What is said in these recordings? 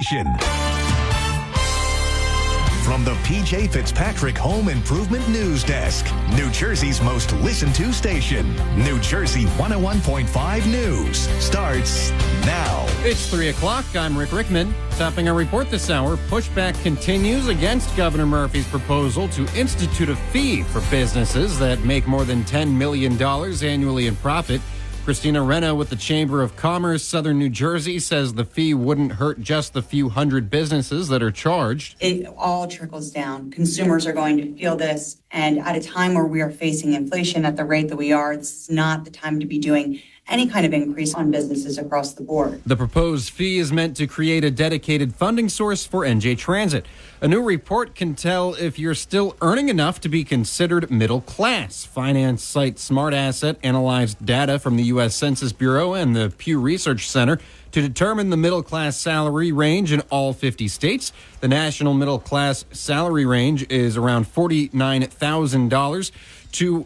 From the PJ Fitzpatrick Home Improvement News Desk, New Jersey's most listened to station, New Jersey 101.5 News starts now. It's 3 o'clock. I'm Rick Rickman. Topping our report this hour, pushback continues against Governor Murphy's proposal to institute a fee for businesses that make more than $10 million annually in profit. Christina Renna with the Chamber of Commerce, Southern New Jersey, says the fee wouldn't hurt just the few hundred businesses that are charged. It all trickles down. Consumers are going to feel this. And at a time where we are facing inflation at the rate that we are, this is not the time to be doing any kind of increase on businesses across the board. The proposed fee is meant to create a dedicated funding source for NJ Transit. A new report can tell if you're still earning enough to be considered middle class. Finance site SmartAsset analyzed data from the U.S. Census Bureau and the Pew Research Center to determine the middle class salary range in all 50 states. The national middle class salary range is around $49,000 to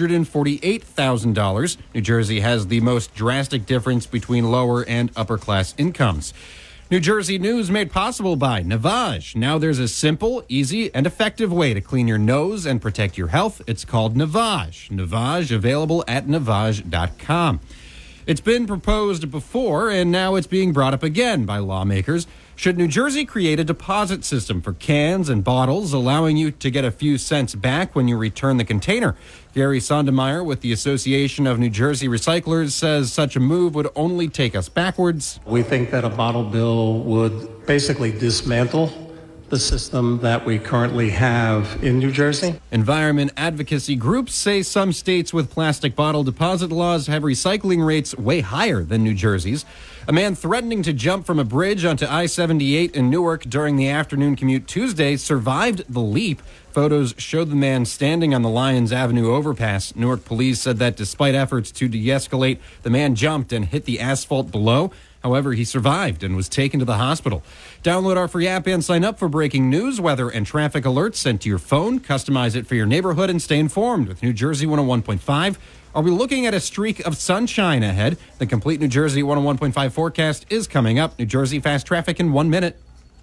$148,000. New Jersey has the most drastic difference between lower and upper class incomes. New Jersey news made possible by Navage. Now there's a simple, easy, and effective way to clean your nose and protect your health. It's called Navage. Navage, available at Navage.com. It's been proposed before, and now it's being brought up again by lawmakers. Should New Jersey create a deposit system for cans and bottles, allowing you to get a few cents back when you return the container? Gary Sondermeyer with the Association of New Jersey Recyclers says such a move would only take us backwards. We think that a bottle bill would basically dismantle the system that we currently have in New Jersey. Environment advocacy groups say some states with plastic bottle deposit laws have recycling rates way higher than New Jersey's. A man threatening to jump from a bridge onto I-78 in Newark during the afternoon commute Tuesday survived the leap. Photos showed the man standing on the Lyons Avenue overpass. Newark police said that despite efforts to de-escalate, the man jumped and hit the asphalt below. However, he survived and was taken to the hospital. Download our free app and sign up for breaking news, weather, and traffic alerts sent to your phone. Customize it for your neighborhood and stay informed with New Jersey 101.5. Are we looking at a streak of sunshine ahead? The complete New Jersey 101.5 forecast is coming up. New Jersey Fast Traffic in 1 minute.